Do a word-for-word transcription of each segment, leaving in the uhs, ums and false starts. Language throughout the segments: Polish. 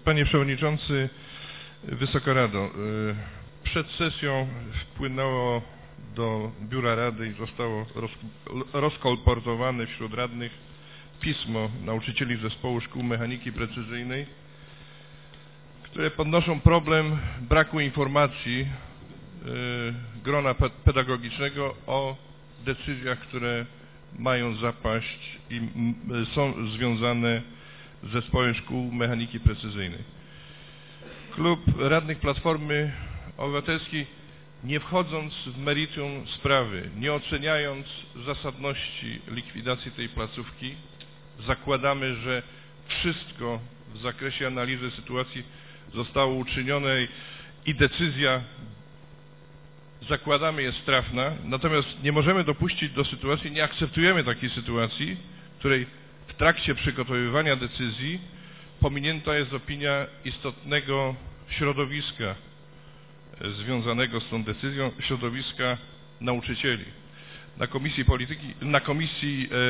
Panie Przewodniczący, Wysoka Rado, przed sesją wpłynęło do Biura Rady i zostało rozkolportowane wśród radnych pismo nauczycieli Zespołu Szkół Mechaniki Precyzyjnej, które podnoszą problem braku informacji grona pedagogicznego o decyzjach, które mają zapaść i są związane z Zespołem Szkół Mechaniki Precyzyjnej. Klub Radnych Platformy Obywatelskiej, nie wchodząc w meritum sprawy, nie oceniając zasadności likwidacji tej placówki, zakładamy, że wszystko w zakresie analizy sytuacji zostało uczynione i decyzja, zakładamy, jest trafna, natomiast nie możemy dopuścić do sytuacji, nie akceptujemy takiej sytuacji, w której w trakcie przygotowywania decyzji pominięta jest opinia istotnego środowiska związanego z tą decyzją, środowiska nauczycieli. Na Komisji Polityki, na Komisji e,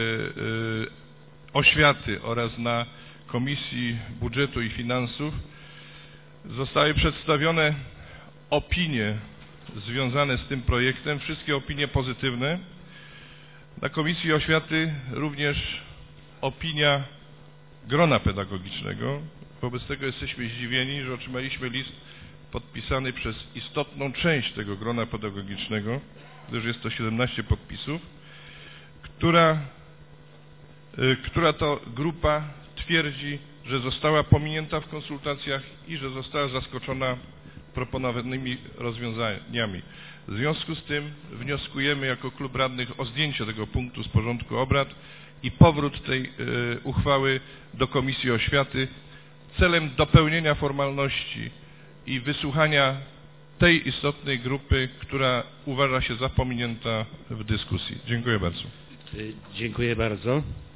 e, Oświaty oraz na Komisji Budżetu i Finansów zostały przedstawione opinie związane z tym projektem, wszystkie opinie pozytywne. Na Komisji Oświaty również opinia grona pedagogicznego. Wobec tego jesteśmy zdziwieni, że otrzymaliśmy list podpisany przez istotną część tego grona pedagogicznego, gdyż jest to siedemnaście podpisów, która, y, która to grupa twierdzi, że została pominięta w konsultacjach i że została zaskoczona proponowanymi rozwiązaniami. W związku z tym wnioskujemy jako klub radnych o zdjęcie tego punktu z porządku obrad i powrót tej y, uchwały do Komisji Oświaty celem dopełnienia formalności i wysłuchania tej istotnej grupy, która uważa się za pominięta w dyskusji. Dziękuję bardzo. Dziękuję bardzo.